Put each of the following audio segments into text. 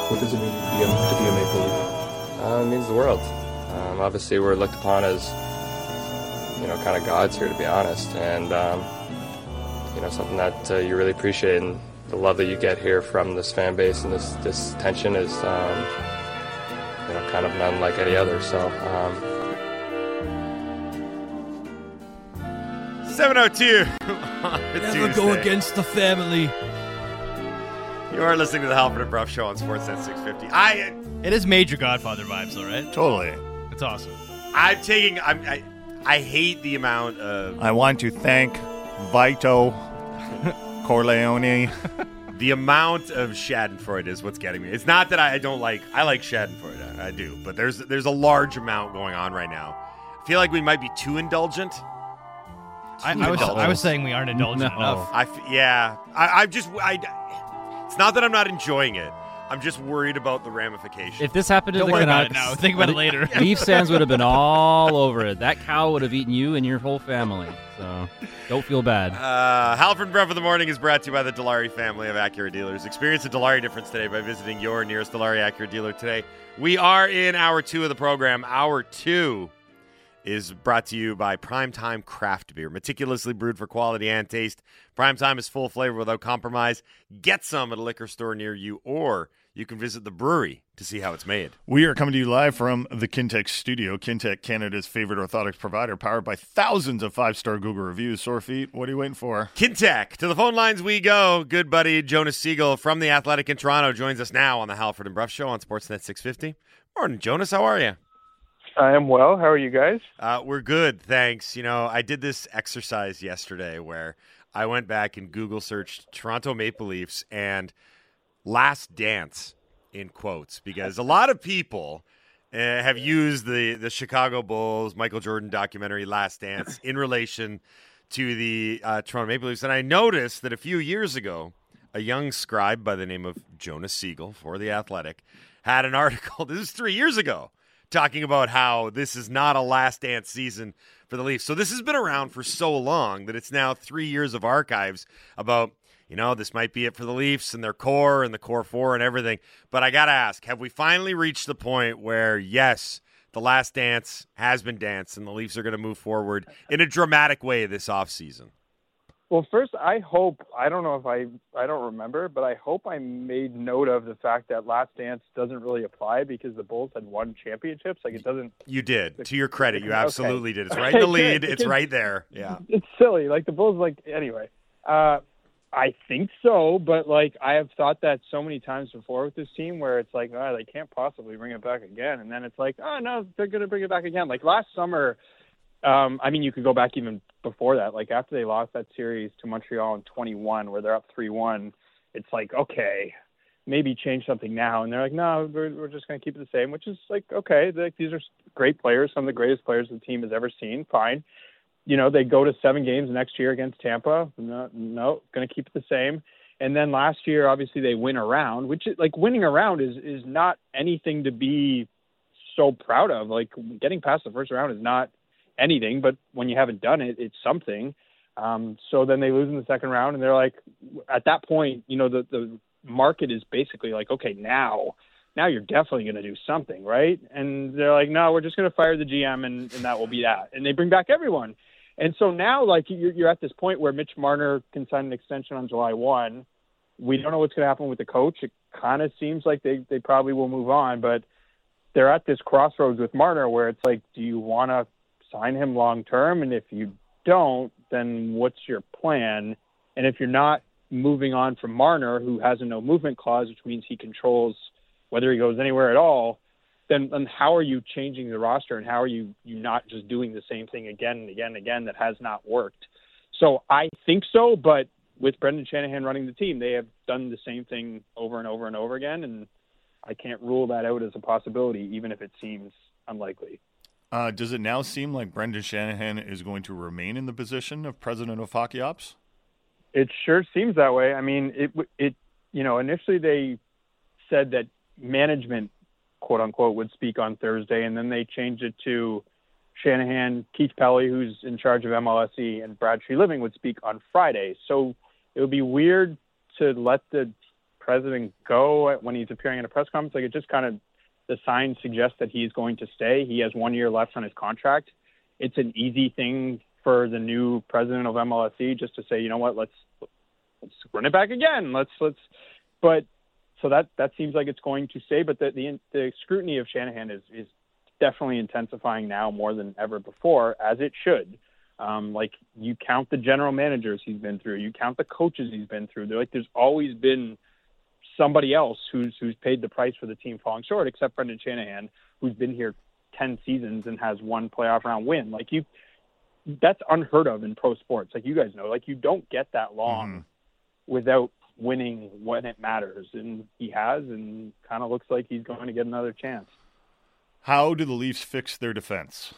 What does it mean to be a Maple Leaf? It means the world. Obviously, we're looked upon as, kind of gods here, to be honest. And, something that you really appreciate. And the love that you get here from this fan base and this tension is, kind of none like any other. So, 7:02. Never go against the family. You are listening to the Halford and Brough Show on Sportsnet 650. It is major Godfather vibes, though, right? Totally. It's awesome. I hate the amount of... I want to thank Vito Corleone. The amount of Schadenfreude is what's getting me. It's not that I don't like... I like Schadenfreude. I do. But there's a large amount going on right now. I feel like we might be too indulgent. I was saying we aren't indulgent enough. It's not that I'm not enjoying it. I'm just worried about the ramifications. If this happened to Don't the worry about Canucks, it now. Think about it later. Leafs fans would have been all over it. That cow would have eaten you and your whole family. So don't feel bad. Halford and Brough of the Morning is brought to you by the Dilawri family of Acura dealers. Experience the Dilawri difference today by visiting your nearest Dilawri Acura dealer today. We are in hour 2 of the program. Hour 2 is brought to you by Primetime Craft Beer. Meticulously brewed for quality and taste. Primetime is full flavor without compromise. Get some at a liquor store near you, or you can visit the brewery to see how it's made. We are coming to you live from the Kintec studio. Kintec, Canada's favorite orthotics provider, powered by thousands of 5-star Google reviews. Sore feet, what are you waiting for? Kintec. To the phone lines we go. Good buddy Jonas Siegel from The Athletic in Toronto joins us now on the Halford and Brough Show on Sportsnet 650. Morning, Jonas. How are you? I am well. How are you guys? We're good, thanks. I did this exercise yesterday where I went back and Google searched Toronto Maple Leafs and Last Dance in quotes, because a lot of people have used the Chicago Bulls Michael Jordan documentary Last Dance in relation to the Toronto Maple Leafs. And I noticed that a few years ago, a young scribe by the name of Jonas Siegel for The Athletic had an article, this is 3 years ago, talking about how this is not a last dance season for the Leafs. So this has been around for so long that it's now 3 years of archives about, this might be it for the Leafs and their core and the core four and everything. But I got to ask, have we finally reached the point where, yes, the last dance has been danced and the Leafs are going to move forward in a dramatic way this offseason? Well, first, I hope, I don't know if I don't remember, but I hope I made note of the fact that Last Dance doesn't really apply because the Bulls had won championships. Like, it doesn't. You did. To your credit, you absolutely did. It's right in the lead. It's right there. Yeah. It's silly. Like, the Bulls, anyway. I think so, but, I have thought that so many times before with this team where it's like, they can't possibly bring it back again. And then it's like, oh, no, they're going to bring it back again. Like, last summer, you could go back even before that. Like, after they lost that series to Montreal in 21 where they're up 3-1, it's like, okay, maybe change something now. And they're like, no, we're just going to keep it the same, which is like, okay, these are great players, some of the greatest players the team has ever seen. Fine. They go to 7 games next year against Tampa. No, going to keep it the same. And then last year, obviously, they win a round, which is like winning a round is not anything to be so proud of. Like, getting past the first round is not anything, but when you haven't done it, it's something. So then they lose in the second round, and they're like, at that point, the market is basically like, okay, now you're definitely going to do something, right? And they're like, no, we're just going to fire the GM, and that will be that. And they bring back everyone. And so now, you're at this point where Mitch Marner can sign an extension on July 1. We don't know what's going to happen with the coach. It kind of seems like they probably will move on, but they're at this crossroads with Marner where it's like, do you want to sign him long term? And if you don't, then what's your plan? And if you're not moving on from Marner, who has a no movement clause, which means he controls whether he goes anywhere at all, then how are you changing the roster, and how are you not just doing the same thing again and again and again that has not worked? So I think so, but with Brendan Shanahan running the team, they have done the same thing over and over and over again, and I can't rule that out as a possibility, even if it seems unlikely. Does it now seem like Brendan Shanahan is going to remain in the position of president of Hockey Ops? It sure seems that way. I mean, it initially they said that management, quote unquote, would speak on Thursday, and then they changed it to Shanahan, Keith Pelley, who's in charge of MLSE, and Brad Treliving would speak on Friday. So it would be weird to let the president go when he's appearing in a press conference. Like, it just kind of, the signs suggest that he's going to stay. He has 1 year left on his contract. It's an easy thing for the new president of MLSE just to say, you know what, let's run it back again. But so that seems like it's going to stay. But the scrutiny of Shanahan is definitely intensifying now more than ever before, as it should. Like, you count the general managers he's been through, you count the coaches he's been through. There's always been somebody else who's paid the price for the team falling short, except Brendan Shanahan, who's been here 10 seasons and has one playoff round win. Like, that's unheard of in pro sports. Like, you guys know, like, you don't get that long without winning when it matters. And he has, and kind of looks like he's going to get another chance. How do the Leafs fix their defense?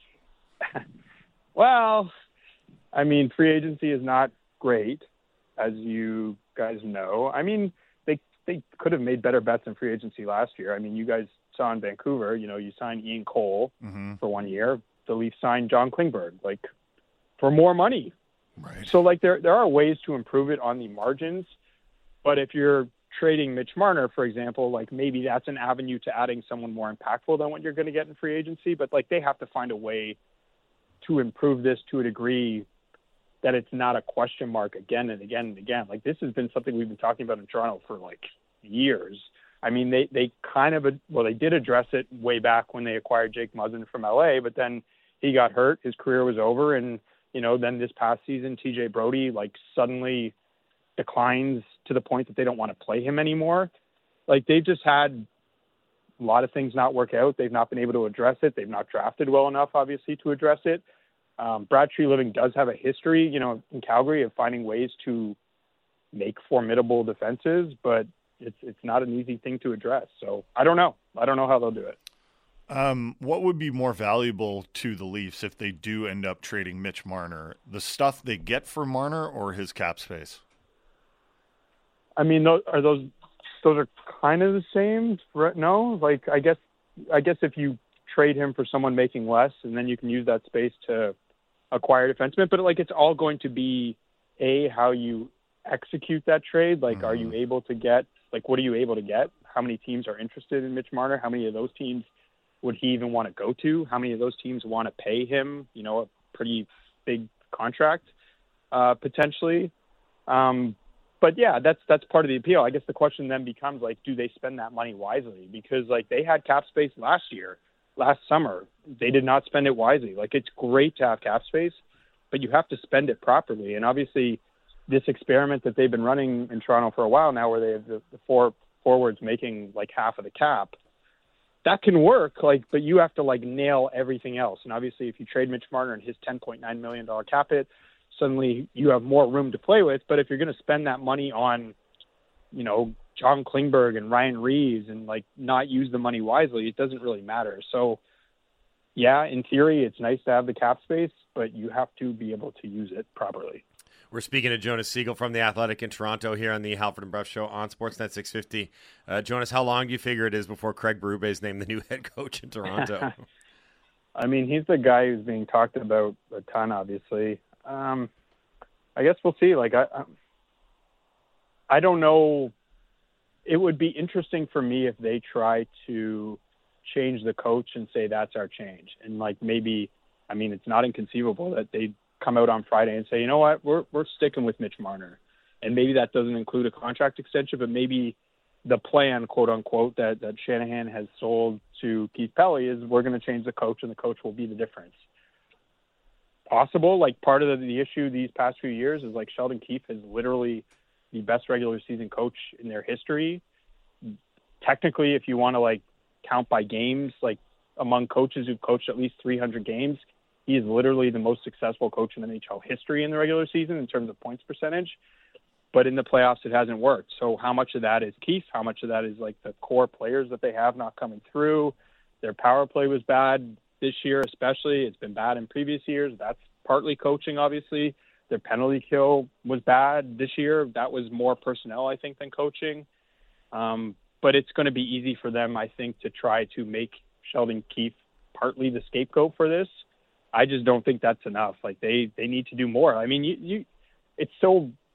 Well, I mean, free agency is not great, as you guys know. I mean, they could have made better bets in free agency last year. I mean, you guys saw in Vancouver, you signed Ian Cole for 1 year. The Leafs signed John Klingberg, like, for more money. Right. So, like, there are ways to improve it on the margins. But if you're trading Mitch Marner, for example, like, maybe that's an avenue to adding someone more impactful than what you're going to get in free agency. But, like, they have to find a way to improve this to a degree that it's not a question mark again and again and again. Like, this has been something we've been talking about in Toronto for, like, years. I mean, they kind of, they did address it way back when they acquired Jake Muzzin from LA, but then he got hurt, his career was over, and, then this past season, TJ Brody, like, suddenly declines to the point that they don't want to play him anymore. Like, they've just had a lot of things not work out. They've not been able to address it. They've not drafted well enough, obviously, to address it. Brad Treliving does have a history, in Calgary of finding ways to make formidable defenses, but it's not an easy thing to address. So I don't know how they'll do it. What would be more valuable to the Leafs if they do end up trading Mitch Marner? The stuff they get for Marner or his cap space? I mean, those are kind of the same, right? No? Like, I guess if you trade him for someone making less, and then you can use that space to acquire defensemen, but, like, it's all going to be how you execute that trade. Like, are you able to get, like, what are you able to get? How many teams are interested in Mitch Marner? How many of those teams would he even want to go to? How many of those teams want to pay him, a pretty big contract, potentially? But yeah, that's part of the appeal. I guess the question then becomes, like, do they spend that money wisely? Because, like, they had cap space last summer. They did not spend it wisely. Like, it's great to have cap space, but you have to spend it properly. And obviously, this experiment that they've been running in Toronto for a while now, where they have the four forwards making, like, half of the cap, that can work, like, but you have to, like, nail everything else. And obviously, if you trade Mitch Marner and his $10.9 million cap hit, suddenly you have more room to play with. But if you're going to spend that money on, John Klingberg and Ryan Reeves and, like, not use the money wisely, it doesn't really matter. So, yeah, in theory, it's nice to have the cap space, but you have to be able to use it properly. We're speaking to Jonas Siegel from The Athletic in Toronto here on the Halford and Bruff Show on Sportsnet 650. Jonas, how long do you figure it is before Craig Berube is named the new head coach in Toronto? I mean, he's the guy who's being talked about a ton, obviously. I guess we'll see. Like, I don't know. It would be interesting for me if they try to change the coach and say that's our change. And, like, maybe, I mean, it's not inconceivable that they come out on Friday and say, you know what, we're sticking with Mitch Marner. And maybe that doesn't include a contract extension, but maybe the plan, quote unquote, that Shanahan has sold to Keith Pelley is we're going to change the coach and the coach will be the difference. Possible. Like, part of the issue these past few years is, like, Sheldon Keefe is literally the best regular season coach in their history. Technically, if you want to, like, count by games, like, among coaches who've coached at least 300 games, he is literally the most successful coach in NHL history in the regular season in terms of points percentage. But in the playoffs, it hasn't worked. So how much of that is Keefe? How much of that is, like, the core players that they have not coming through? Their power play was bad this year, especially. It's been bad in previous years. That's partly coaching, obviously. Their penalty kill was bad this year. That was more personnel, I think, than coaching. But it's going to be easy for them, I think, to try to make Sheldon Keefe partly the scapegoat for this. I just don't think that's enough. Like, they need to do more. I mean, it's so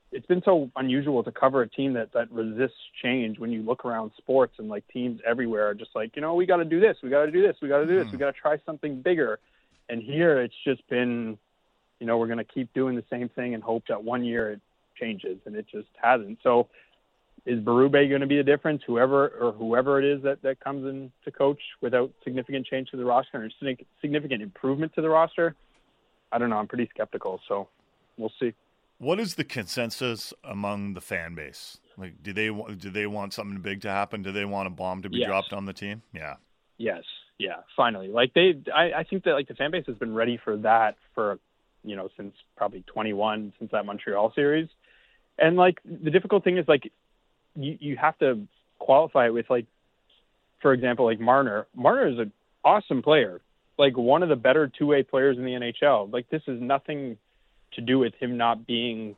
it's been so unusual to cover a team that resists change. When you look around sports and like teams everywhere are just like, we got to do this, we got to do this, we got to do this, we got to try something bigger. And here it's just been, we're going to keep doing the same thing and hope that one year it changes, and it just hasn't. So is Berube going to be the difference? Whoever it is that comes in to coach without significant change to the roster or significant improvement to the roster? I don't know. I'm pretty skeptical, so we'll see. What is the consensus among the fan base? Like, do they want something big to happen? Do they want a bomb to be dropped on the team? Yeah. Yes. Yeah. Finally, like I think that like the fan base has been ready for that for, since probably 21, since that Montreal series. And like the difficult thing is like you have to qualify it with like, for example, like Marner. Marner is an awesome player, like one of the better two-way players in the NHL. Like this is nothing to do with him not being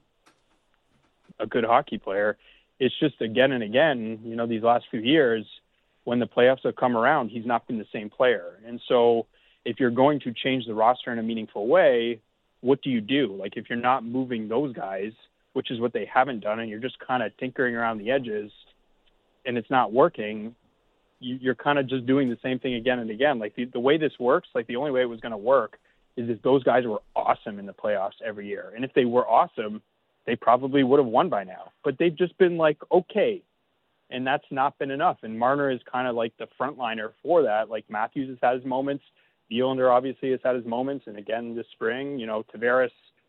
a good hockey player. It's just again and again, these last few years when the playoffs have come around, he's not been the same player. And so if you're going to change the roster in a meaningful way, what do you do? Like if you're not moving those guys, which is what they haven't done, and you're just kind of tinkering around the edges and it's not working, you're kind of just doing the same thing again and again. Like the way this works, like the only way it was going to work is if those guys were awesome in the playoffs every year. And if they were awesome, they probably would have won by now. But they've just been like, okay. And that's not been enough. And Marner is kind of like the frontliner for that. Like Matthews has had his moments. Nylander obviously has had his moments. And again, this spring, Tavares,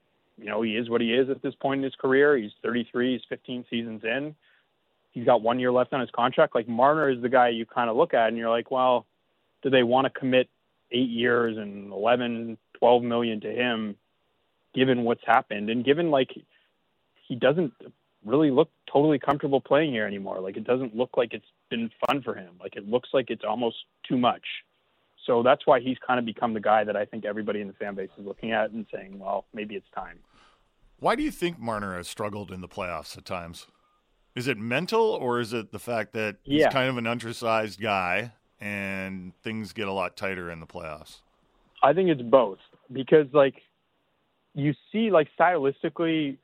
he is what he is at this point in his career. He's 33. He's 15 seasons in. He's got 1 year left on his contract. Like Marner is the guy you kind of look at and you're like, well, do they want to commit 8 years and 11, 12 million to him, given what's happened and given like he doesn't really look totally comfortable playing here anymore. Like it doesn't look like it's been fun for him. Like it looks like it's almost too much. So that's why he's kind of become the guy that I think everybody in the fan base is looking at and saying, well, maybe it's time. Why do you think Marner has struggled in the playoffs at times? Is it mental, or is it the fact that he's kind of an undersized guy and things get a lot tighter in the playoffs? I think it's both, because like you see like stylistically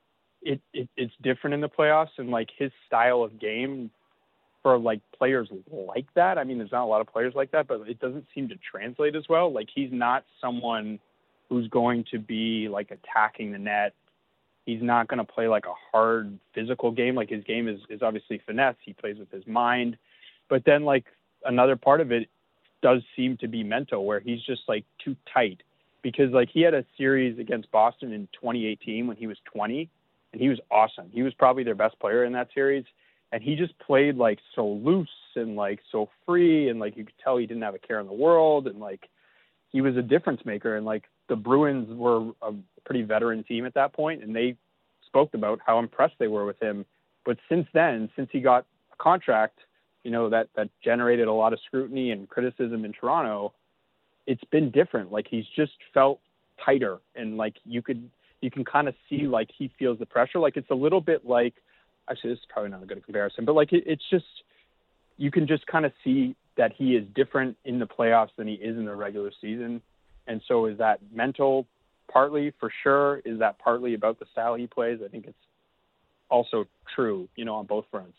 it's different in the playoffs, and like his style of game for like players like that. I mean, there's not a lot of players like that, but it doesn't seem to translate as well. Like he's not someone who's going to be like attacking the net. He's not going to play like a hard physical game. Like his game is obviously finesse. He plays with his mind, but then like another part of it does seem to be mental, where he's just like too tight, because like he had a series against Boston in 2018 when he was 20 and he was awesome. He was probably their best player in that series. And he just played like so loose and like so free, and like you could tell he didn't have a care in the world, and like he was a difference maker. And like the Bruins were a pretty veteran team at that point, and they spoke about how impressed they were with him. But since then, since he got a contract, that generated a lot of scrutiny and criticism in Toronto, it's been different. Like he's just felt tighter, and like you can kind of see like he feels the pressure. Like it's a little bit like, actually, this is probably not a good comparison, but like it's just, you can just kind of see that he is different in the playoffs than he is in the regular season. And so is that mental? Partly, for sure. Is that partly about the style he plays? I think it's also true, on both fronts.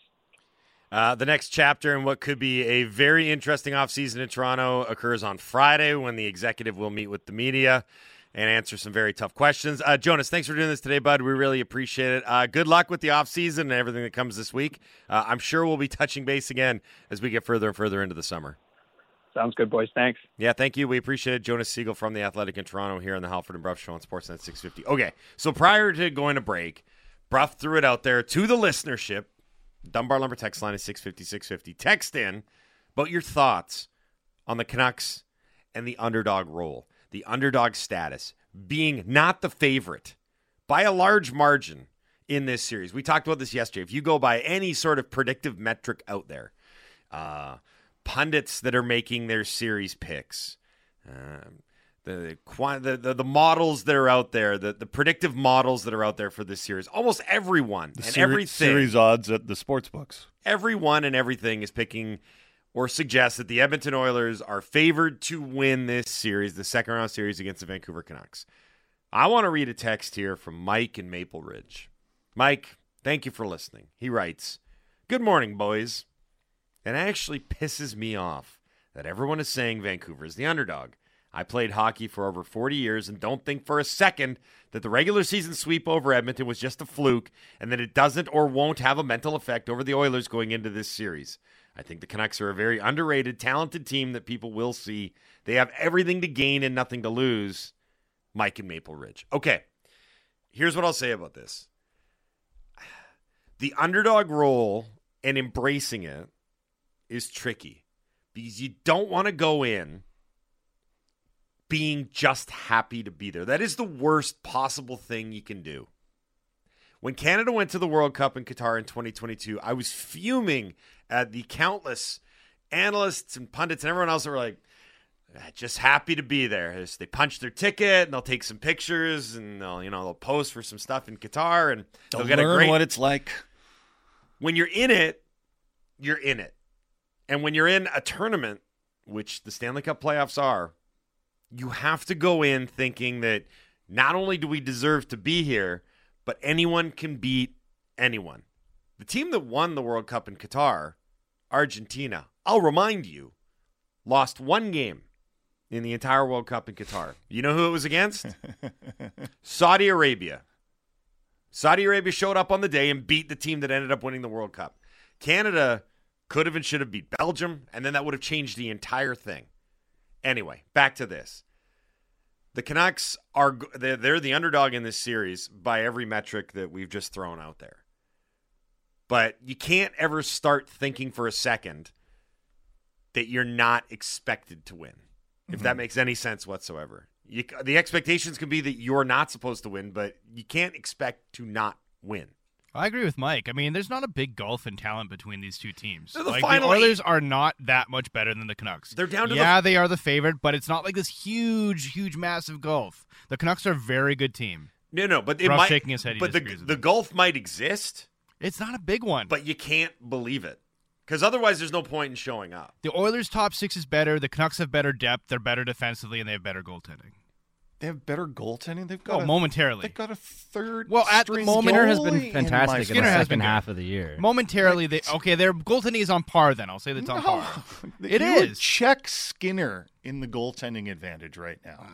The next chapter in what could be a very interesting offseason in Toronto occurs on Friday, when the executive will meet with the media and answer some very tough questions. Jonas, thanks for doing this today, bud. We really appreciate it. Good luck with the offseason and everything that comes this week. I'm sure we'll be touching base again as we get further and further into the summer. Sounds good, boys. Thanks. Yeah, thank you. We appreciate it. Jonas Siegel from The Athletic in Toronto here on the Halford and Bruff Show on Sportsnet 650. Okay, so prior to going to break, Bruff threw it out there to the listenership. Dunbar Lumber text line is 650-650. Text in about your thoughts on the Canucks and the underdog role. The underdog status, being not the favorite by a large margin in this series. We talked about this yesterday. If you go by any sort of predictive metric out there, pundits that are making their series picks, the models that are out there, the predictive models that are out there for this series, almost everyone and everything. Series odds at the sports books. Everyone and everything is picking or suggests that the Edmonton Oilers are favored to win this series, the second round series against the Vancouver Canucks. I want to read a text here from Mike in Maple Ridge. Mike, thank you for listening. He writes, "Good morning, boys. It actually pisses me off that everyone is saying Vancouver is the underdog. I played hockey for over 40 years and don't think for a second that the regular season sweep over Edmonton was just a fluke and that it doesn't or won't have a mental effect over the Oilers going into this series. I think the Canucks are a very underrated, talented team that people will see. They have everything to gain and nothing to lose. Mike in Maple Ridge." Okay, here's what I'll say about this. The underdog role and embracing it is tricky because you don't want to go in being just happy to be there. That is the worst possible thing you can do. When Canada went to the World Cup in Qatar in 2022, I was fuming at the countless analysts and pundits and everyone else that were like, just happy to be there. They punch their ticket and they'll take some pictures and they'll post for some stuff in Qatar and they'll get learn what it's like. When you're in it, you're in it. And when you're in a tournament, which the Stanley Cup playoffs are, you have to go in thinking that not only do we deserve to be here, but anyone can beat anyone. The team that won the World Cup in Qatar, Argentina, I'll remind you, lost one game in the entire World Cup in Qatar. You know who it was against? Saudi Arabia. Saudi Arabia showed up on the day and beat the team that ended up winning the World Cup. Canada could have and should have beat Belgium, and then that would have changed the entire thing. Anyway, back to this. The Canucks they're the underdog in this series by every metric that we've just thrown out there. But you can't ever start thinking for a second that you're not expected to win, if that makes any sense whatsoever. The expectations can be that you're not supposed to win, but you can't expect to not win. I agree with Mike. I mean, there's not a big gulf in talent between these two teams. The Oilers are not that much better than the Canucks. They're down to they are the favorite, but it's not like this huge, massive gulf. The Canucks are a very good team. No, but shaking his head. But the gulf might exist. It's not a big one. But you can't believe it. Because otherwise there's no point in showing up. The Oilers' top six is better. The Canucks have better depth. They're better defensively, and they have better goaltending. They have better goaltending. They've got momentarily. They've got a third. Well, at the moment, Skinner has been fantastic in the second half of the year. Momentarily, their goaltending is on par. Then I'll say that's on par. It is. Check Skinner in the goaltending advantage right now.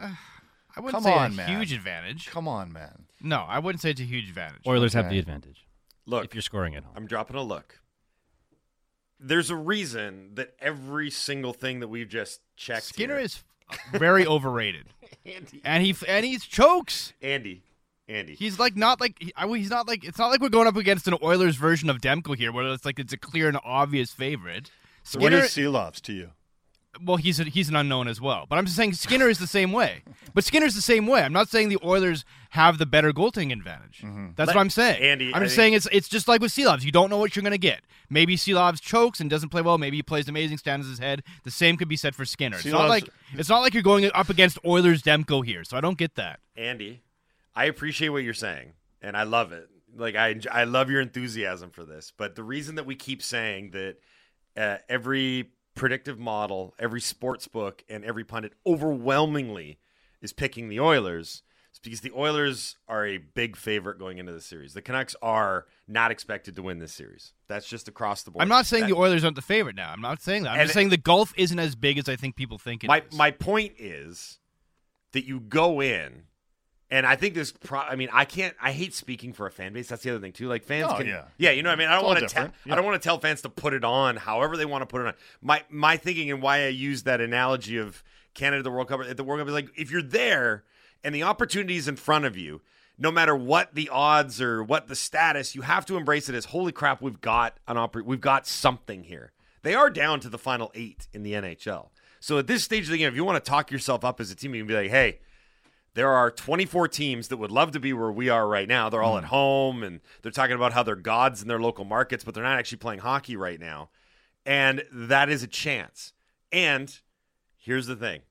I wouldn't say a huge advantage. Come on, man. No, I wouldn't say it's a huge advantage. Oilers have the advantage. Look, if you're scoring at home. I'm dropping a look. There's a reason that every single thing that we've just checked Skinner here, is very overrated. Andy. And he chokes. Andy. He's like he's not like it's not like we're going up against an Oilers version of Demko here, where it's a clear and obvious favorite. So what is Seelovs to you? Well, he's an unknown as well. But I'm just saying Skinner is the same way. But Skinner's the same way. I'm not saying the Oilers have the better goaltending advantage. Mm-hmm. That's what I'm saying. Andy, I'm just saying it's just like with Seelovs. You don't know what you're going to get. Maybe Seelovs chokes and doesn't play well. Maybe he plays amazing, stands his head. The same could be said for Skinner. It's not like you're going up against Oilers Demko here. So I don't get that. Andy, I appreciate what you're saying, and I love it. Like I love your enthusiasm for this. But the reason that we keep saying that every predictive model, every sports book, and every pundit overwhelmingly is picking the Oilers, is because the Oilers are a big favorite going into the series. The Canucks are not expected to win this series. That's just across the board. I'm not saying the Oilers aren't the favorite now. I'm not saying that. I'm just saying the gulf isn't as big as I think people think it is. My point is that you go in, and I think this. I hate speaking for a fan base. That's the other thing too. Like fans can, you know what I mean. I don't want to. I don't want to tell fans to put it on however they want to put it on. My thinking and why I use that analogy of Canada the World Cup at the World Cup is like if you're there and the opportunity is in front of you, no matter what the odds or what the status, you have to embrace it as holy crap. We've got we've got something here. They are down to the final 8 in the NHL. So at this stage of the game, if you want to talk yourself up as a team, you can be like, hey. There are 24 teams that would love to be where we are right now. They're all at home, and they're talking about how they're gods in their local markets, but they're not actually playing hockey right now. And that is a chance. And here's the thing.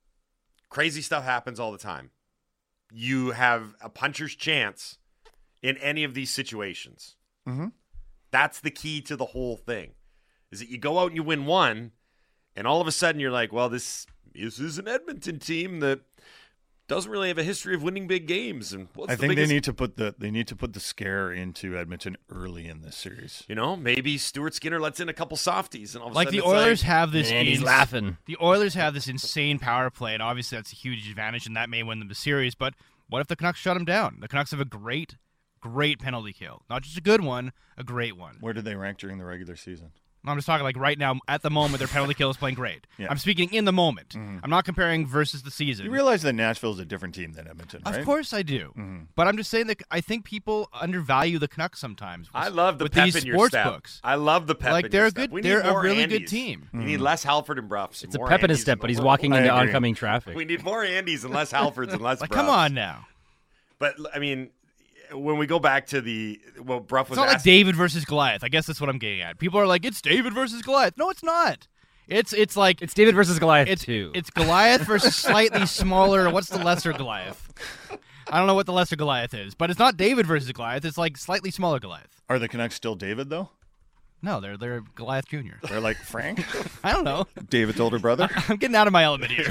Crazy stuff happens all the time. You have a puncher's chance in any of these situations. Mm-hmm. That's the key to the whole thing, is that you go out and you win one, and all of a sudden you're like, well, this is an Edmonton team that doesn't really have a history of winning big games. And I think they need to put the scare into Edmonton early in this series. Maybe Stuart Skinner lets in a couple softies, and all of a like sudden the Oilers have this. And he's laughing. The Oilers have this insane power play, and obviously that's a huge advantage, and that may win them the series. But what if the Canucks shut them down? The Canucks have a great penalty kill, not just a good one, a great one. Where did they rank during the regular season? I'm just talking like right now, at the moment, their penalty kill is playing great. Yeah. I'm speaking in the moment. Mm-hmm. I'm not comparing versus the season. You realize that Nashville is a different team than Edmonton, right? Of course I do. Mm-hmm. But I'm just saying that I think people undervalue the Canucks sometimes. I love the with pep these in your sports step. books. I love the pep in they're your good. step. They're a really Andes. good team. We need less Halford and Bruffs. It's a pep in his step, but he's walking into oncoming traffic. We need more Andys and less Halfords and less Bruffs. Come on now. But, I mean, when we go back to Bruff was it's not like David versus Goliath. I guess that's what I'm getting at. People are like, it's David versus Goliath. No, it's not. It's like it's David versus Goliath too. It's Goliath versus slightly smaller. What's the lesser Goliath? I don't know what the lesser Goliath is, but it's not David versus Goliath. It's like slightly smaller Goliath. Are the Canucks still David though? No, they're Goliath Jr. They're like Frank? I don't know. David's older brother? I'm getting out of my element here.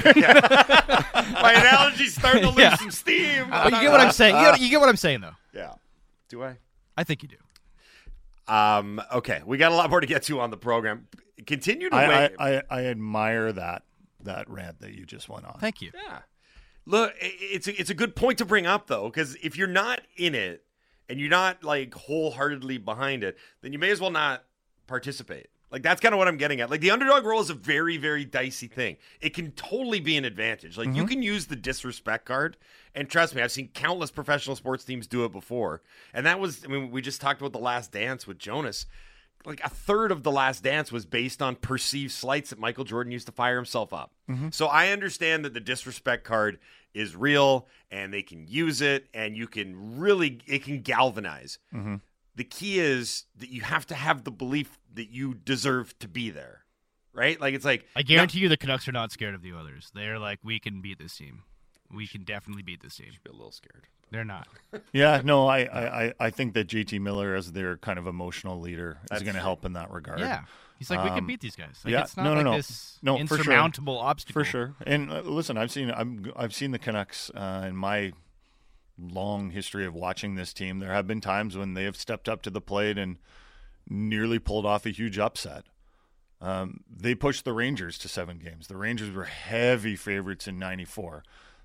My analogy's starting to lose some steam. But you get what I'm saying. You get what I'm saying, though. Yeah. Do I? I think you do. Okay. We got a lot more to get to on the program. Continue to wait. I admire that rant that you just went on. Thank you. Yeah. Look, it's a good point to bring up, though, because if you're not in it and you're not, like, wholeheartedly behind it, then you may as well not participate. Like, that's kind of what I'm getting at. Like, the underdog role is a very, very dicey thing. It can totally be an advantage. Like, you can use the disrespect card. And trust me, I've seen countless professional sports teams do it before. And that was, we just talked about The Last Dance with Jonas. Like, a third of The Last Dance was based on perceived slights that Michael Jordan used to fire himself up. Mm-hmm. So I understand that the disrespect card is real and they can use it and it can galvanize. Mm-hmm. The key is that you have to have the belief that you deserve to be there, right? Like, it's like... I guarantee you the Canucks are not scared of the Oilers. They're like, we can beat this team. We can definitely beat this team. Should be a little scared. They're not. Yeah, no, I think that JT Miller as their kind of emotional leader is going to help in that regard. Yeah. He's like, we can beat these guys. Like, yeah, it's not this insurmountable obstacle. For sure. And listen, I've seen the Canucks in my long history of watching this team. There have been times when they have stepped up to the plate and nearly pulled off a huge upset. They pushed the Rangers to 7 games. The Rangers were heavy favorites in 94.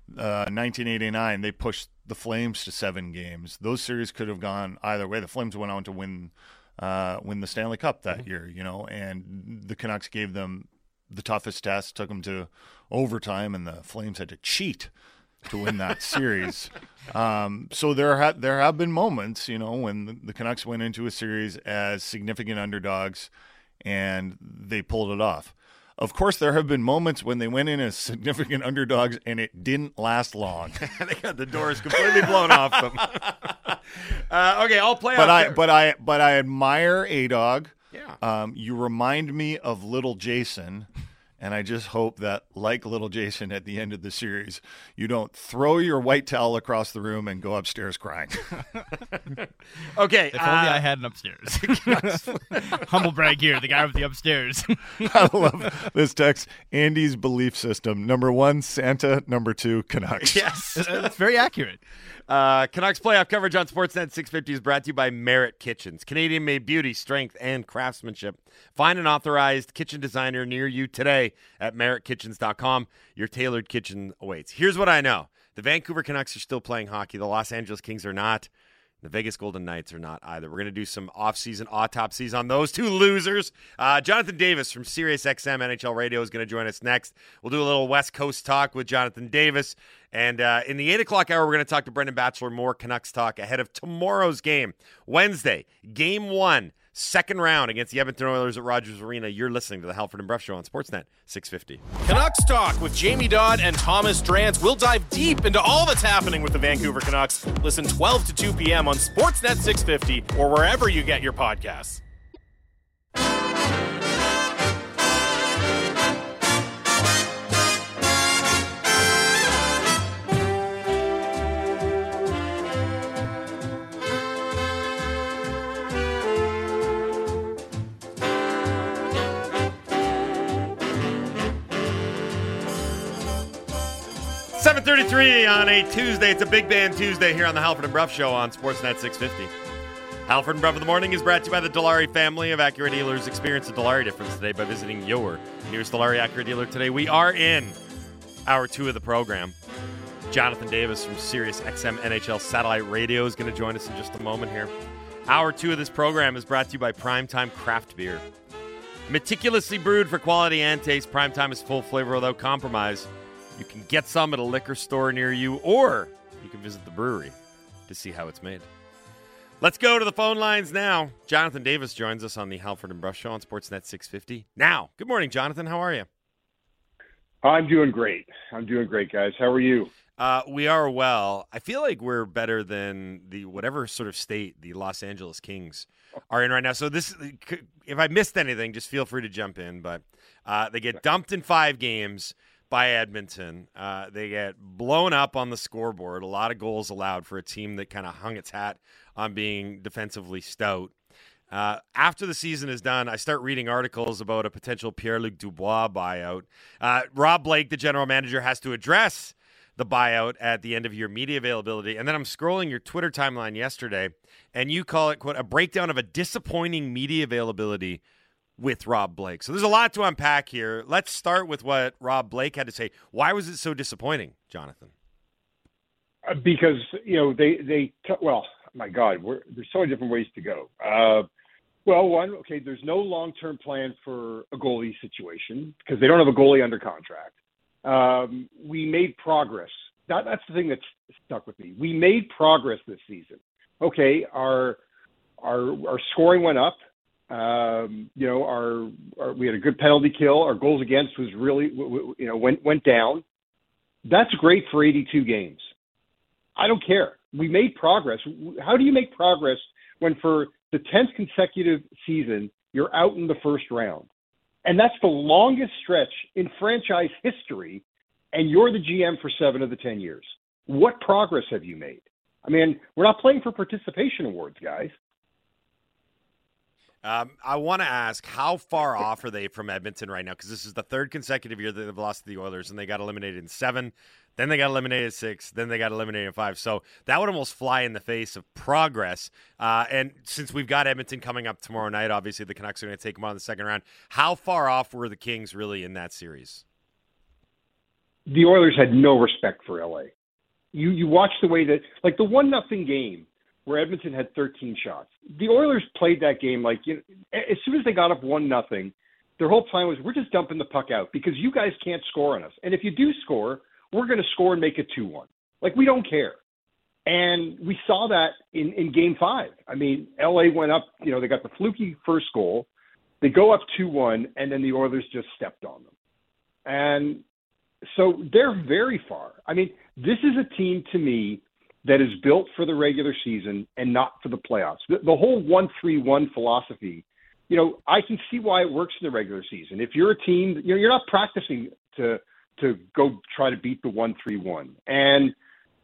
1989, they pushed the Flames to 7 games. Those series could have gone either way. The Flames went on to win the Stanley Cup that year, and the Canucks gave them the toughest test, took them to overtime, and the Flames had to cheat to win that series. So there have been moments, when the Canucks went into a series as significant underdogs and they pulled it off. Of course, there have been moments when they went in as significant underdogs and it didn't last long. They got the doors completely blown off them. Okay, I'll play. But I admire A-Dog. Yeah. You remind me of Little Jason. And I just hope that, like Little Jason at the end of the series, you don't throw your white towel across the room and go upstairs crying. Okay. If only I had an upstairs. Humble brag here, the guy with the upstairs. I love this text. Andy's belief system. Number 1, Santa. Number 2, Canucks. Yes. It's very accurate. Canucks playoff coverage on Sportsnet 650 is brought to you by Merit Kitchens. Canadian-made beauty, strength, and craftsmanship. Find an authorized kitchen designer near you today at meritkitchens.com. Your tailored kitchen awaits. Here's what I know. The Vancouver Canucks are still playing hockey. The Los Angeles Kings are not. The Vegas Golden Knights are not either. We're going to do some off-season autopsies on those two losers. Jonathan Davis from SiriusXM NHL Radio is going to join us next. We'll do a little West Coast talk with Jonathan Davis. And in the 8 o'clock hour, we're going to talk to Brendan Batchelor, more Canucks talk ahead of tomorrow's game. Wednesday, Game 1, second round against the Edmonton Oilers at Rogers Arena. You're listening to the Halford and Bruff Show on Sportsnet 650. Canucks Talk with Jamie Dodd and Thomas Drance. We'll dive deep into all that's happening with the Vancouver Canucks. Listen 12 to 2 p.m. on Sportsnet 650 or wherever you get your podcasts. 7:33 on a Tuesday. It's a Big Band Tuesday here on the Halford and Bruff Show on Sportsnet 650. Halford and Bruff of the Morning is brought to you by the Dilawri family of Acura dealers. Experience the Dilawri difference today by visiting your nearest Dilawri Acura dealer today. We are in hour 2 of the program. Jonathan Davis from Sirius XM NHL Satellite Radio is going to join us in just a moment here. Hour 2 of this program is brought to you by Primetime Craft Beer. Meticulously brewed for quality and taste, Primetime is full flavor without compromise. You can get some at a liquor store near you, or you can visit the brewery to see how it's made. Let's go to the phone lines now. Jonathan Davis joins us on the Halford and Bruff Show on Sportsnet 650. Now, good morning, Jonathan. How are you? I'm doing great. Guys. How are you? We are well. I feel like we're better than the whatever sort of state the Los Angeles Kings are in right now. So this, if I missed anything, just feel free to jump in. But they get dumped in 5 games by Edmonton. They get blown up on the scoreboard. A lot of goals allowed for a team that kind of hung its hat on being defensively stout. After the season is done, I start reading articles about a potential Pierre-Luc Dubois buyout. Rob Blake, the general manager, has to address the buyout at the end of your media availability. And then I'm scrolling your Twitter timeline yesterday, and you call it, quote, a breakdown of a disappointing media availability with Rob Blake. So there's a lot to unpack here. Let's start with what Rob Blake had to say. Why was it so disappointing, Jonathan? Because, well, my God, there's so many different ways to go. There's no long-term plan for a goalie situation because they don't have a goalie under contract. We made progress. That's the thing that's stuck with me. We made progress this season. Okay, our scoring went up. We had a good penalty kill. Our goals against was really, went down. That's great for 82 games. I don't care. We made progress. How do you make progress when for the 10th consecutive season you're out in the first round? And that's the longest stretch in franchise history, and you're the GM for 7 of the 10 years. What progress have you made? I mean, we're not playing for participation awards, guys. I want to ask, how far off are they from Edmonton right now? Because this is the 3rd consecutive year that they've lost to the Oilers, and they got eliminated in 7. Then they got eliminated in 6. Then they got eliminated in 5. So that would almost fly in the face of progress. And since we've got Edmonton coming up tomorrow night, obviously the Canucks are going to take them on in the second round. How far off were the Kings really in that series? The Oilers had no respect for LA. You watch the way that, like the 1-0 game where Edmonton had 13 shots. The Oilers played that game as soon as they got up 1-0, their whole plan was, we're just dumping the puck out because you guys can't score on us. And if you do score, we're going to score and make it 2-1. Like, we don't care. And we saw that in Game 5. I mean, LA went up, they got the fluky first goal. They go up 2-1, and then the Oilers just stepped on them. And so they're very far. I mean, this is a team, to me, that is built for the regular season and not for the playoffs. The whole 1-3-1 philosophy, I can see why it works in the regular season. If you're a team, you're not practicing to go try to beat the 1-3-1. And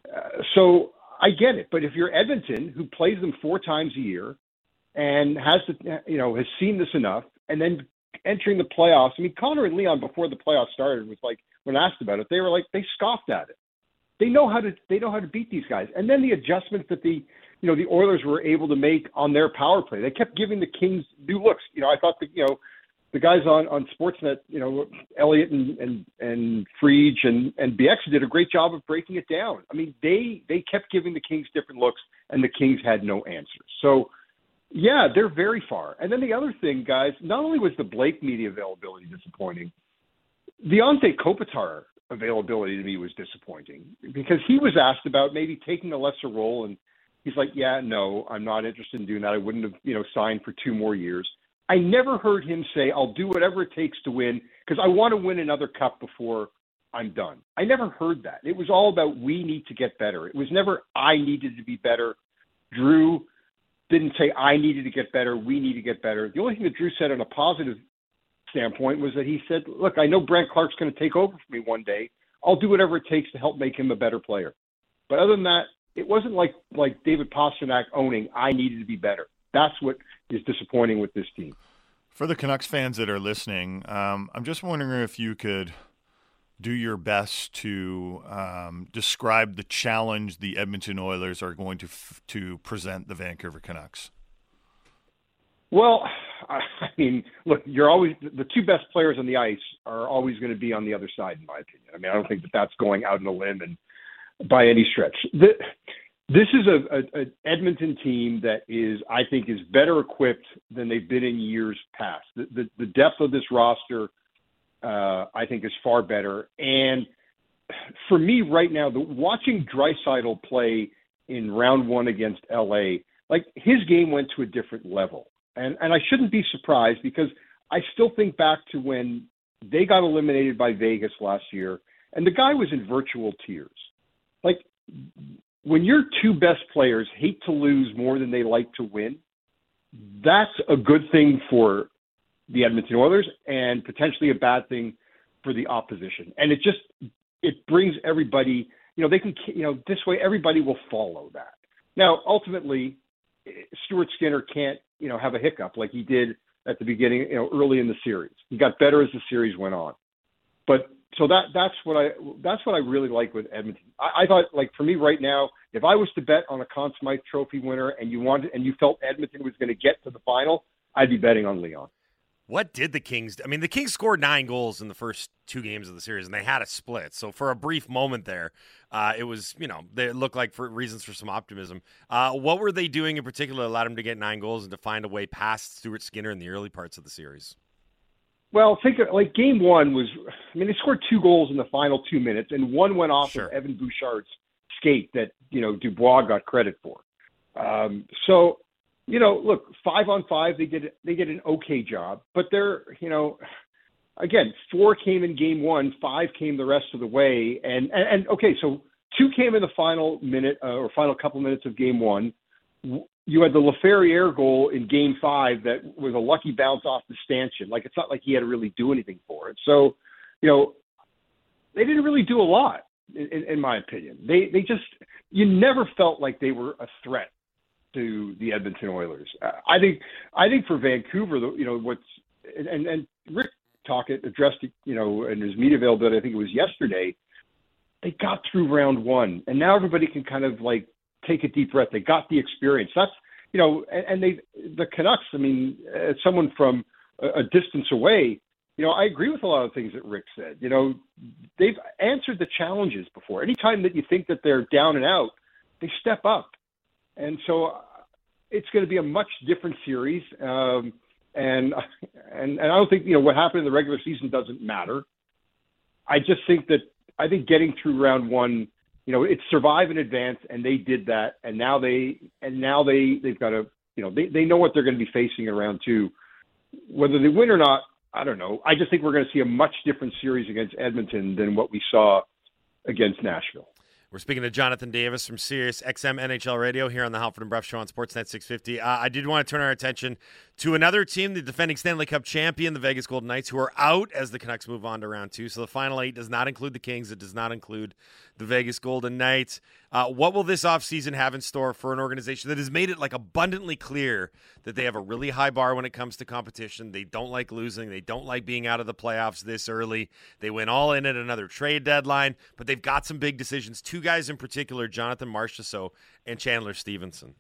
so I get it. But if you're Edmonton, who plays them 4 times a year and has seen this enough, and then entering the playoffs, I mean, Connor and Leon, before the playoffs started, was like, when asked about it, they scoffed at it. They know how to beat these guys. And then the adjustments that the Oilers were able to make on their power play, they kept giving the Kings new looks. I thought the guys on Sportsnet, Elliott and Friedge and BX did a great job of breaking it down. I mean, they kept giving the Kings different looks, and the Kings had no answers. So, yeah, they're very far. And then the other thing, guys, not only was the Blake media availability disappointing, the Ante Kopitar availability to me was disappointing because he was asked about maybe taking a lesser role, and he's like, yeah, no, I'm not interested in doing that. I wouldn't have, signed for 2 more years. I never heard him say, I'll do whatever it takes to win because I want to win another cup before I'm done. I never heard that. It was all about we need to get better. It was never I needed to be better. Drew didn't say I needed to get better. We need to get better. The only thing that Drew said on a positive standpoint was that he said, look, I know Brent Clark's going to take over for me one day. I'll do whatever it takes to help make him a better player. But other than that, it wasn't like David Pastrnak owning I needed to be better. That's what is disappointing with this team. For the Canucks fans that are listening, I'm just wondering if you could do your best to describe the challenge the Edmonton Oilers are going to present the Vancouver Canucks? Well, I mean, look, you're always the two best players on the ice are always going to be on the other side, in my opinion. I mean, I don't think that's going out on a limb and by any stretch. This is a Edmonton team that I think is better equipped than they've been in years past. The depth of this roster, I think, is far better. And for me right now, watching Draisaitl play in round one against LA, like his game went to a different level. And I shouldn't be surprised because I still think back to when they got eliminated by Vegas last year, and the guy was in virtual tears. Like, when your two best players hate to lose more than they like to win, that's a good thing for the Edmonton Oilers and potentially a bad thing for the opposition. And it brings everybody, this way everybody will follow that. Now, ultimately, Stuart Skinner can't, have a hiccup like he did at the beginning, early in the series. He got better as the series went on. But so that's what I really like with Edmonton. I thought, like, for me right now, if I was to bet on a Conn Smythe Trophy winner and you felt Edmonton was going to get to the final, I'd be betting on Leon. What did the Kings do? I mean, the Kings scored 9 goals in the first 2 games of the series, and they had a split. So for a brief moment there, it was, they looked like for reasons for some optimism. What were they doing in particular that allowed them to get 9 goals and to find a way past Stuart Skinner in the early parts of the series? Well, think of, like, game one was, they scored 2 goals in the final 2 minutes, and one went off of Evan Bouchard's skate that, Dubois got credit for. Look, 5-on-5, they did an okay job, but they're, again, 4 came in game 1, 5 came the rest of the way, and okay, so 2 came in the final minute or final couple minutes of game 1. You had the Laferriere goal in game 5 that was a lucky bounce off the stanchion. Like, it's not like he had to really do anything for it. So, they didn't really do a lot, in my opinion. They just, you never felt like they were a threat to the Edmonton Oilers. I think for Vancouver, and Rick Tocchet addressed it, in his media availability, I think it was yesterday, they got through round 1, and now everybody can kind of like take a deep breath. They got the experience. That's, and the Canucks, as someone from a distance away, I agree with a lot of things that Rick said. They've answered the challenges before. Anytime that you think that they're down and out, they step up. And so it's going to be a much different series. And I don't think, what happened in the regular season doesn't matter. I just think getting through round 1, it's survive and advance, and they did that. And now they've got to, they know what they're going to be facing in round 2. Whether they win or not, I don't know. I just think we're going to see a much different series against Edmonton than what we saw against Nashville. We're speaking to Jonathan Davis from Sirius XM NHL Radio here on the Halford and Bruff Show on Sportsnet 650. I did want to turn our attention to another team, the defending Stanley Cup champion, the Vegas Golden Knights, who are out as the Canucks move on to round 2. So the final 8 does not include the Kings. It does not include the Vegas Golden Knights. What will this offseason have in store for an organization that has made it like abundantly clear that they have a really high bar when it comes to competition? They don't like losing. They don't like being out of the playoffs this early. They went all in at another trade deadline, but they've got some big decisions. 2 guys in particular, Jonathan Marchessault and Chandler Stevenson.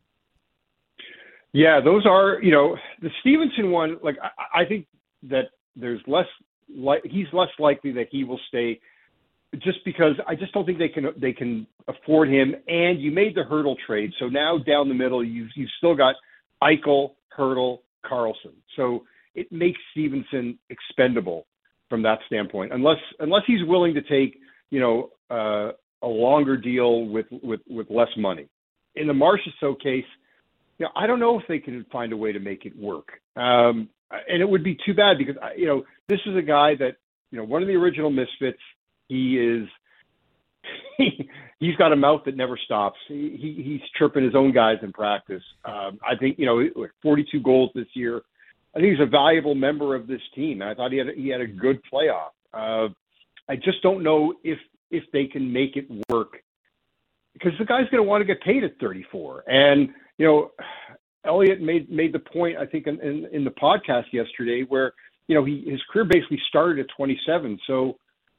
Yeah, those are, the Stevenson one, like, I think that there's he's less likely that he will stay, just because I just don't think they can afford him. And you made the Hertl trade, so now down the middle you've still got Eichel, Hertl, Karlsson. So it makes Stevenson expendable from that standpoint, unless he's willing to take a longer deal with less money. In the Marchessault case, I don't know if they can find a way to make it work, and it would be too bad because this is a guy that one of the original misfits. He's got a mouth that never stops. He's chirping his own guys in practice. I think 42 goals this year. I think he's a valuable member of this team. I thought he had a good playoff. I just don't know if they can make it work because the guy's going to want to get paid at 34. And Elliott made the point, I think, in the podcast yesterday where his career basically started at 27. So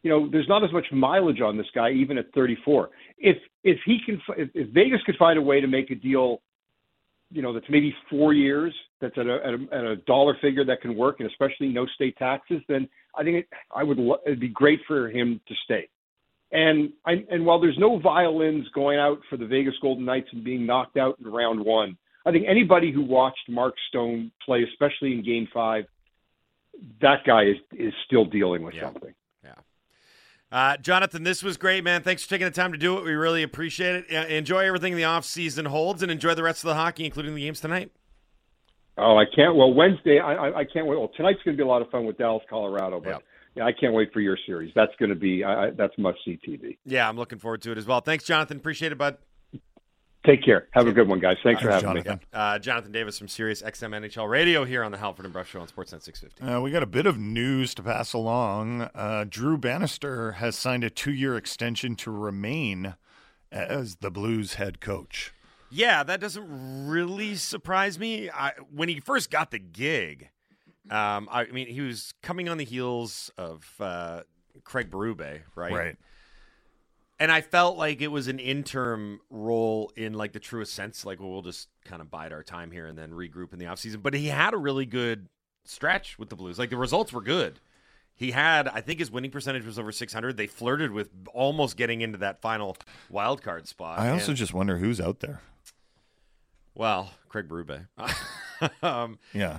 there's not as much mileage on this guy even at 34. If Vegas could find a way to make a deal, that's maybe 4 years, that's at a dollar figure that can work, and especially no state taxes, then I think it'd be great for him to stay. And while there's no violins going out for the Vegas Golden Knights and being knocked out in round one, I think anybody who watched Mark Stone play, especially in Game 5, that guy is still dealing with something. Yeah. Jonathan, this was great, man. Thanks for taking the time to do it. We really appreciate it. Enjoy everything the offseason holds, and enjoy the rest of the hockey, including the games tonight. Oh, I can't. Well, Wednesday, I can't wait. Well, tonight's going to be a lot of fun with Dallas, Colorado, but yeah, I can't wait for your series. That's going to be that's must-see TV. Yeah, I'm looking forward to it as well. Thanks, Jonathan. Appreciate it, bud. Take care. Have a good one, guys. Thanks for having me. Jonathan Davis from Sirius XM NHL Radio here on the Halford and Brush Show on Sportsnet 650. We got a bit of news to pass along. Drew Bannister has signed a 2-year extension to remain as the Blues head coach. Yeah, that doesn't really surprise me. When he first got the gig, he was coming on the heels of Craig Berube, right? Right. And I felt like it was an interim role in like the truest sense. Like, well, we'll just kind of bide our time here and then regroup in the offseason. But he had a really good stretch with the Blues. Like, the results were good. He had, I think his winning percentage was over 600. They flirted with almost getting into that final wild card spot. I also just wonder who's out there. Well, Craig Berube. Yeah.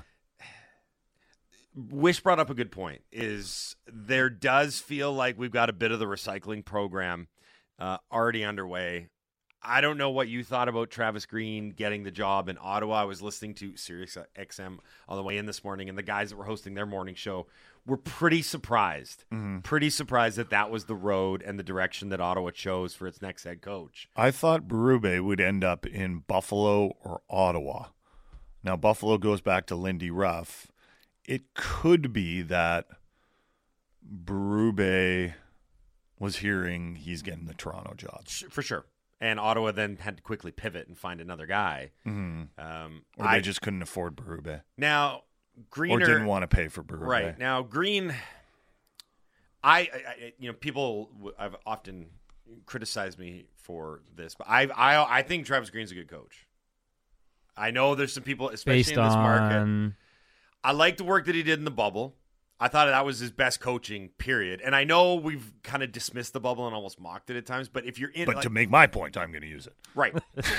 Wish brought up a good point. Is there does feel like we've got a bit of the recycling program already underway. I don't know what you thought about Travis Green getting the job in Ottawa. I was listening to Sirius XM on the way in this morning, and the guys that were hosting their morning show were pretty surprised. Mm-hmm. Pretty surprised that was the road and the direction that Ottawa chose for its next head coach. I thought Berube would end up in Buffalo or Ottawa. Now, Buffalo goes back to Lindy Ruff. It could be that Berube was hearing he's getting the Toronto job. For sure. And Ottawa then had to quickly pivot and find another guy. Mm-hmm. Or they just couldn't afford Berube. Now, Greener, or didn't want to pay for Berube. Right. Now, Green, people have often criticized me for this, but I think Travis Green's a good coach. I know there's some people, especially in this market. I like the work that he did in the bubble. I thought that was his best coaching, period. And I know we've kind of dismissed the bubble and almost mocked it at times, but if you're in But to make my point, I'm going to use it. Right.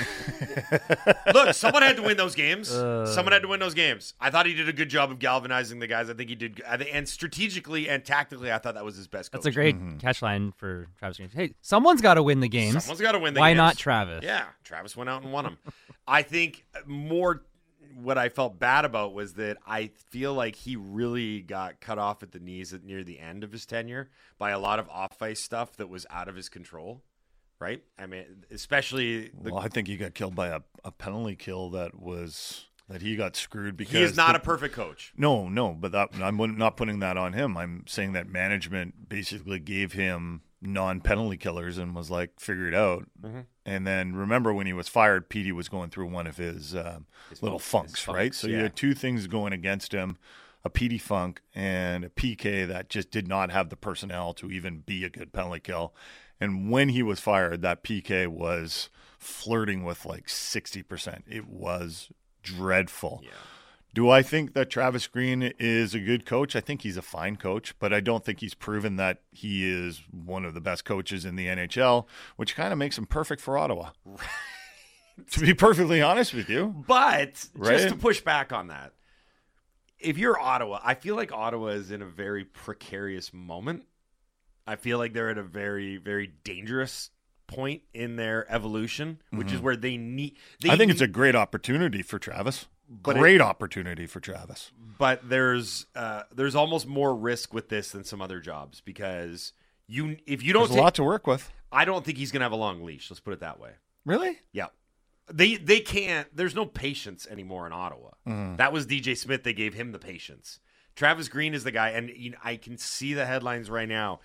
Look, someone had to win those games. Someone had to win those games. I thought he did a good job of galvanizing the guys. I think he did. And strategically and tactically, I thought that was his best coaching. That's a great catch line for Travis Green. Hey, someone's got to win the games. Someone's got to win the Why games. not Travis? Yeah, Travis went out and won them. I think more what I felt bad about was that I feel like he really got cut off at the knees near the end of his tenure by a lot of off-ice stuff that was out of his control, right? I mean, especially... I think he got killed by a penalty kill that he got screwed because... He is not a perfect coach. No, but I'm not putting that on him. I'm saying that management basically gave him non-penalty killers and was like, figure it out. Mm-hmm. And then remember when he was fired, Petey was going through one of his little funks, right? So you had two things going against him, a Petey funk and a PK that just did not have the personnel to even be a good penalty kill. And when he was fired, that PK was flirting with like 60%. It was dreadful. Yeah. Do I think that Travis Green is a good coach? I think he's a fine coach, but I don't think he's proven that he is one of the best coaches in the NHL, which kind of makes him perfect for Ottawa. Right. To be perfectly honest with you. But just to push back on that, if you're Ottawa, I feel like Ottawa is in a very precarious moment. I feel like they're at a very, very dangerous point in their evolution, which is where they need... I think it's a great opportunity for Travis. Great opportunity for Travis. But there's almost more risk with this than some other jobs because if you don't there's a lot to work with. I don't think he's going to have a long leash. Let's put it that way. Really? Yeah. They can't. There's no patience anymore in Ottawa. Mm. That was DJ Smith. They gave him the patience. Travis Green is the guy, and I can see the headlines right now.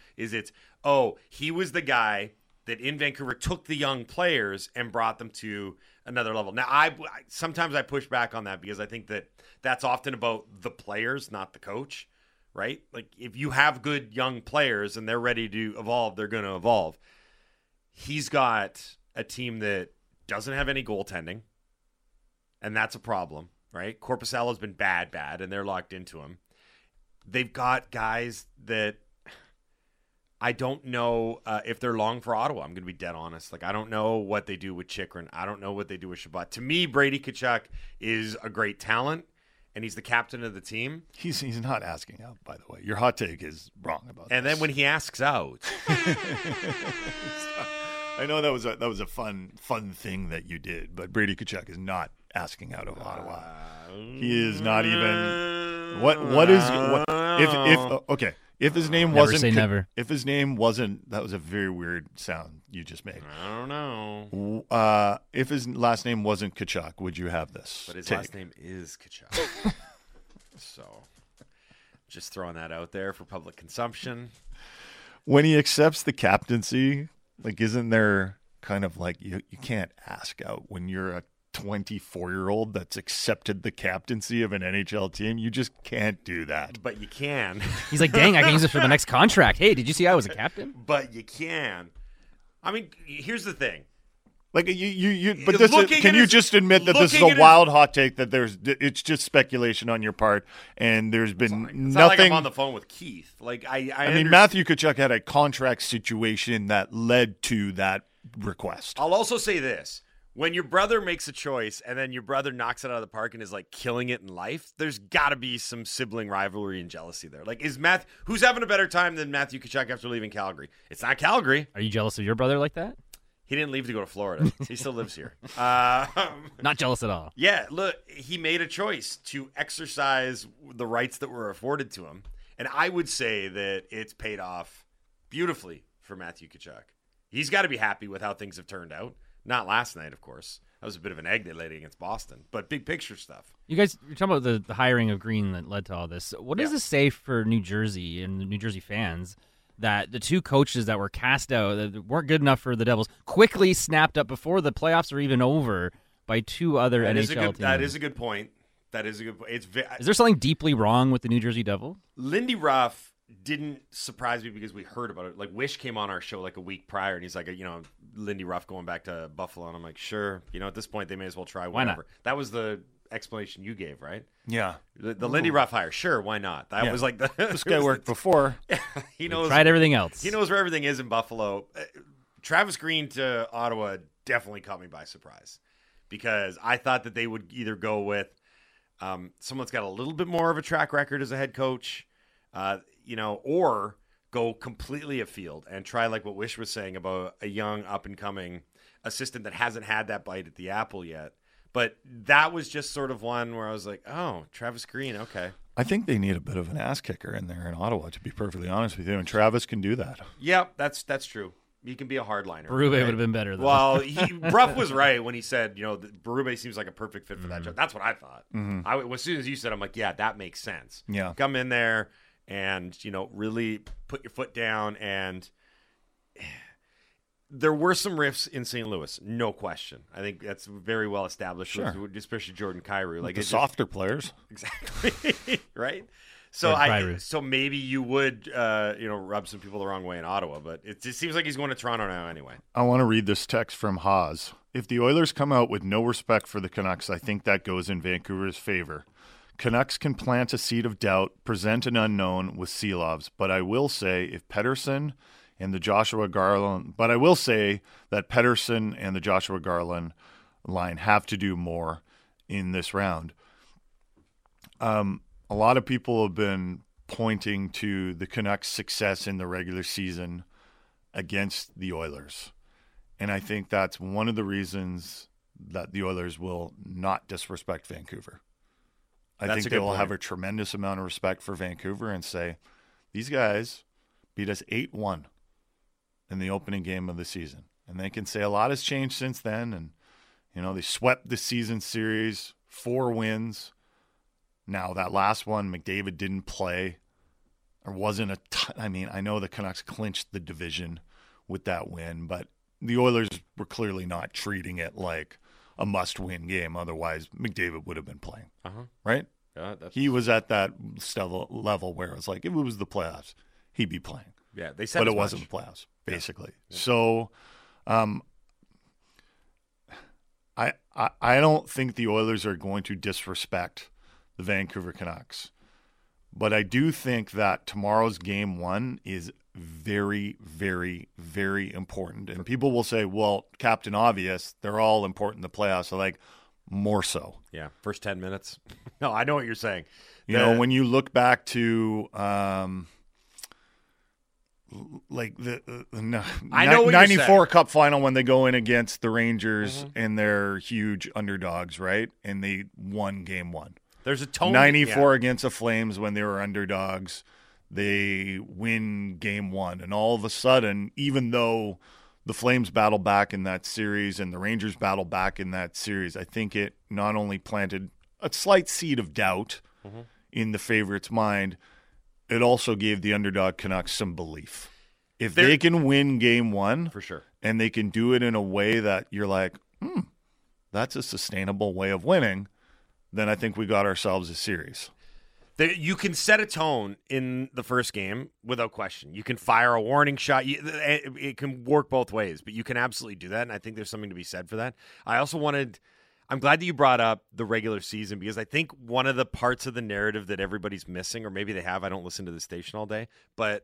He was the guy that in Vancouver took the young players and brought them to another level. Now, sometimes I push back on that because I think that that's often about the players, not the coach, right? Like if you have good young players and they're ready to evolve, they're going to evolve. He's got a team that doesn't have any goaltending, and that's a problem, right? Korpisalo's been bad, and they're locked into him. They've got guys that I don't know if they're long for Ottawa. I'm going to be dead honest. Like, I don't know what they do with Chychrun. I don't know what they do with Chabot. To me, Brady Tkachuk is a great talent, and he's the captain of the team. He's not asking out, by the way. Your hot take is wrong about and this. Then when he asks out. I know that was a fun thing that you did, but Brady Tkachuk is not asking out of Ottawa. He is not even if his name never wasn't say never. If his name wasn't, that was a very weird sound you just made. I don't know. If his last name wasn't Tkachuk, would you have this? But his take? last name is Tkachuk. So just throwing that out there for public consumption. When he accepts the captaincy, like, isn't there kind of like you can't ask out when you're a 24-year-old that's accepted the captaincy of an NHL team? You just can't do that. But you can. He's like, dang, I can use it for the next contract. Hey, did you see I was a captain? But you can. I mean, here's the thing. Like can you just admit that this is a wild hot take, that it's just speculation on your part, and there's been it's nothing. Not like I'm on the phone with Keith. Like I mean, Matthew Tkachuk had a contract situation that led to that request. I'll also say this. When your brother makes a choice and then your brother knocks it out of the park and is like killing it in life, there's got to be some sibling rivalry and jealousy there. Like, who's having a better time than Matthew Tkachuk after leaving Calgary? It's not Calgary. Are you jealous of your brother like that? He didn't leave to go to Florida. He still lives here. Not jealous at all. Yeah, look, he made a choice to exercise the rights that were afforded to him. And I would say that it's paid off beautifully for Matthew Tkachuk. He's got to be happy with how things have turned out. Not last night, of course. That was a bit of an egg they laid against Boston. But big picture stuff. You guys, you're talking about the hiring of Green that led to all this. What does this say for New Jersey and the New Jersey fans that the two coaches that were cast out, that weren't good enough for the Devils, quickly snapped up before the playoffs are even over by two other NHL teams? That is a good point. Is there something deeply wrong with the New Jersey Devil? Lindy Ruff didn't surprise me because we heard about it. Like, Wish came on our show like a week prior, and he's like, Lindy Ruff going back to Buffalo. And I'm like, sure. At this point, they may as well try whatever. Why not? That was the explanation you gave, right? Yeah. The Lindy Ruff hire, sure, why not? That was like this guy worked before. He knows. Tried everything else. He knows where everything is in Buffalo. Travis Green to Ottawa definitely caught me by surprise because I thought that they would either go with someone that's got a little bit more of a track record as a head coach, or go completely afield and try like what Wish was saying about a young up-and-coming assistant that hasn't had that bite at the apple yet. But that was just sort of one where I was like, oh, Travis Green, okay. I think they need a bit of an ass kicker in there in Ottawa, to be perfectly honest with you, and Travis can do that. Yeah, that's true. He can be a hardliner. Berube would have been better, though. Well, Bruff was right when he said, Berube seems like a perfect fit for that job. That's what I thought. Mm-hmm. As soon as you said, I'm like, yeah, that makes sense. Yeah. Come in there and, really put your foot down. And there were some riffs in St. Louis, no question. I think that's very well established, especially Jordan Kyrou. Like the softer players. Exactly. Right? So so maybe you would, rub some people the wrong way in Ottawa, but it seems like he's going to Toronto now anyway. I want to read this text from Haas. If the Oilers come out with no respect for the Canucks, I think that goes in Vancouver's favor. Canucks can plant a seed of doubt, present an unknown with Seelovs, but I will say that Pettersson and the Joshua Garland line have to do more in this round. A lot of people have been pointing to the Canucks' success in the regular season against the Oilers. And I think that's one of the reasons that the Oilers will not disrespect Vancouver. I think they will have a tremendous amount of respect for Vancouver and say, these guys beat us 8-1 in the opening game of the season. And they can say a lot has changed since then. And, they swept the season series, 4 wins. Now, that last one, McDavid didn't play. There wasn't I know the Canucks clinched the division with that win, but the Oilers were clearly not treating it like a must-win game. Otherwise, McDavid would have been playing. Uh-huh. Right? He was at that level where it was like, if it was the playoffs, he'd be playing. Yeah, they said but it much. wasn't the playoffs, basically. Yeah. So, I don't think the Oilers are going to disrespect the Vancouver Canucks, but I do think that tomorrow's game 1 is very, very, very important. And people will say, well, Captain Obvious, they're all important in the playoffs. So, like, more so. Yeah, first 10 minutes. No, I know what you're saying. You know, when you look back to like the I know what 94 Cup final when they go in against the Rangers and they're huge underdogs, right? And they won game 1. There's a tone. 94 against the Flames when they were underdogs. They win game 1. And all of a sudden, even though the Flames battle back in that series and the Rangers battle back in that series, I think it not only planted a slight seed of doubt in the favorite's mind, it also gave the underdog Canucks some belief. If they can win game 1, for sure, and they can do it in a way that you're like, that's a sustainable way of winning, then I think we got ourselves a series. You can set a tone in the first game without question. You can fire a warning shot. It can work both ways, but you can absolutely do that, and I think there's something to be said for that. I'm glad that you brought up the regular season, because I think one of the parts of the narrative that everybody's missing, or maybe they have, I don't listen to the station all day, but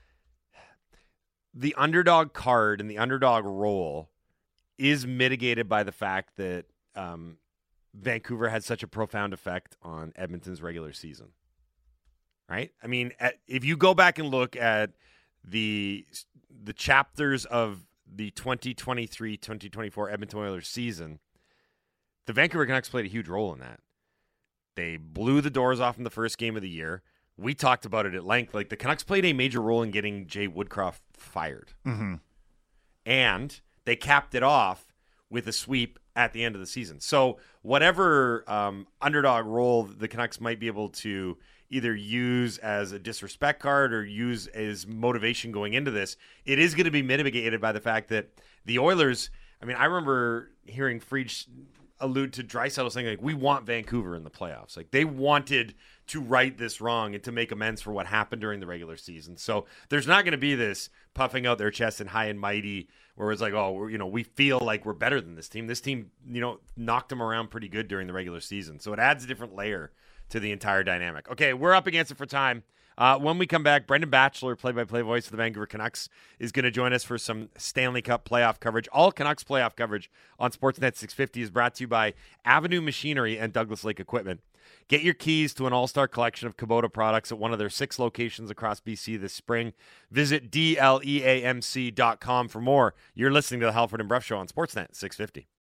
the underdog card and the underdog role is mitigated by the fact that Vancouver had such a profound effect on Edmonton's regular season. Right? I mean, if you go back and look at the chapters of the 2023-2024 Edmonton Oilers season, the Vancouver Canucks played a huge role in that. They blew the doors off in the first game of the year. We talked about it at length. Like, the Canucks played a major role in getting Jay Woodcroft fired. Mm-hmm. And they capped it off with a sweep at the end of the season. So whatever underdog role the Canucks might be able to either use as a disrespect card or use as motivation going into this, it is going to be mitigated by the fact that the Oilers, I mean, I remember hearing Friedge allude to Draisaitl saying, like, we want Vancouver in the playoffs. Like, they wanted to right this wrong and to make amends for what happened during the regular season. So there's not going to be this puffing out their chest and high and mighty where it's like, oh, we feel like we're better than this team. This team, knocked them around pretty good during the regular season. So it adds a different layer to the entire dynamic. Okay, we're up against it for time. When we come back, Brendan Batchelor, play-by-play voice of the Vancouver Canucks, is going to join us for some Stanley Cup playoff coverage. All Canucks playoff coverage on Sportsnet 650 is brought to you by Avenue Machinery and Douglas Lake Equipment. Get your keys to an all-star collection of Kubota products at one of their 6 locations across BC this spring. Visit DLEAMC.com for more. You're listening to the Halford and Bruff Show on Sportsnet 650.